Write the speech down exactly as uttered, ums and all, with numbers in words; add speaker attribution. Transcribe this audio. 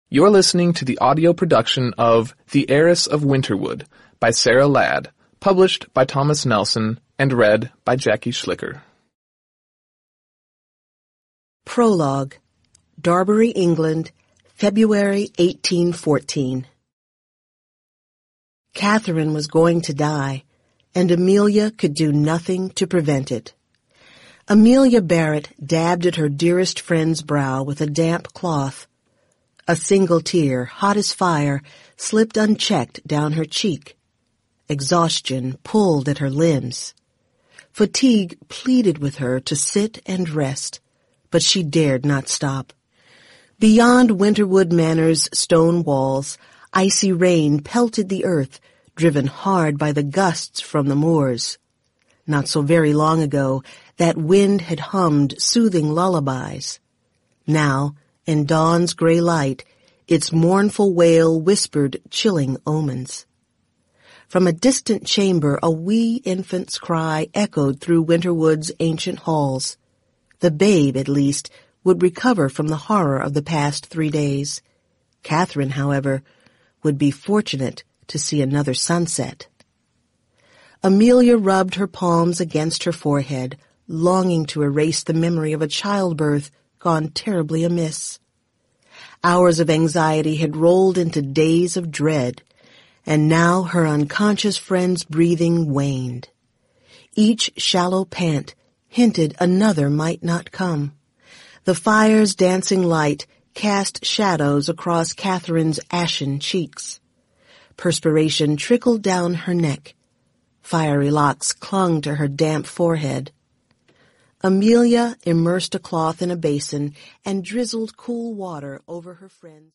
Speaker 1: You're listening to the audio production of The Heiress of Winterwood by Sarah Ladd, published by Thomas Nelson and read by Jackie Schlicker.
Speaker 2: Prologue, Darbury, England, February eighteen fourteen. Catherine was going to die, and Amelia could do nothing to prevent it. Amelia Barrett dabbed at her dearest friend's brow with a damp cloth. A single tear, hot as fire, slipped unchecked down her cheek. Exhaustion pulled at her limbs. Fatigue pleaded with her to sit and rest, but she dared not stop. Beyond Winterwood Manor's stone walls, icy rain pelted the earth, driven hard by the gusts from the moors. Not so very long ago, that wind had hummed soothing lullabies. Now, in dawn's gray light, its mournful wail whispered chilling omens. From a distant chamber, a wee infant's cry echoed through Winterwood's ancient halls. The babe, at least, would recover from the horror of the past three days. Catherine, however, would be fortunate to see another sunset. Amelia rubbed her palms against her forehead, longing to erase the memory of a childbirth gone terribly amiss. Hours of anxiety had rolled into days of dread, and now her unconscious friend's breathing waned. Each shallow pant hinted another might not come. The fire's dancing light cast shadows across Catherine's ashen cheeks. Perspiration trickled down her neck. Fiery locks clung to her damp forehead. Amelia immersed a cloth in a basin and drizzled cool water over her friend.